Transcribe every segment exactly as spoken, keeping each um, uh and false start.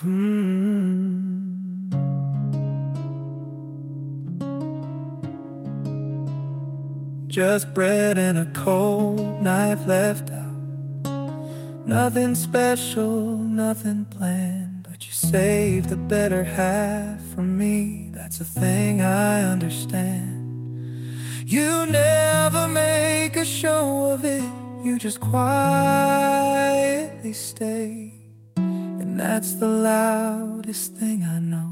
Hmm. Just bread and a cold knife left out. Nothing special, nothing planned, but you saved the better half for me. That's a thing I understand. You never make a show of it, you just quietly stay. And that's the loudest thing I know.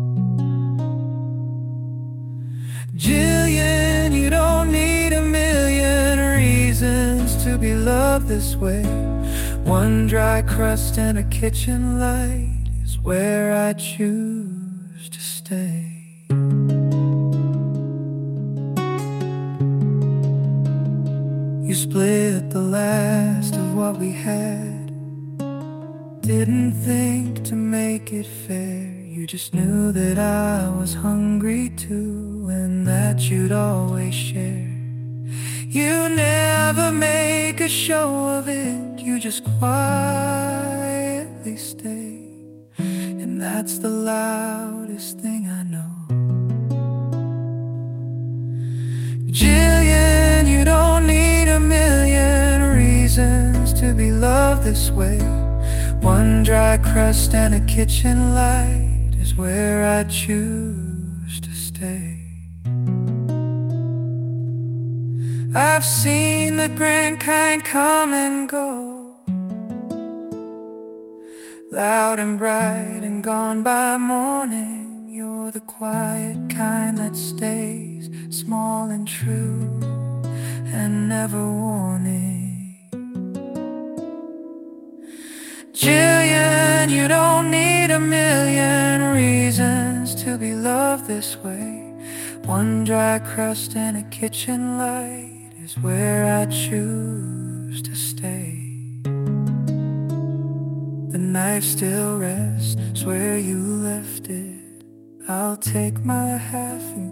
Jillian, you don't need a million reasons to be loved this way. One dry crust and a kitchen light is where I choose to stay. You split the last of what we had. Didn't think to make it fair. You just knew that I was hungry too, and that you'd always share. You never make a show of it, you just quietly stay. And that's the loudest thing I know. Jillian, you don't need a million reasons to be loved this way. One dry crust and a kitchen light is where I choose to stay. I've seen the grand kind come and go, loud and bright and gone by morning. You're the quiet kind that stays small and true and never warning. Jillian, you don't need a million reasons to be loved this way. One dry crust and a kitchen light is where I choose to stay. The knife still rests, swear you left it. I'll take my half and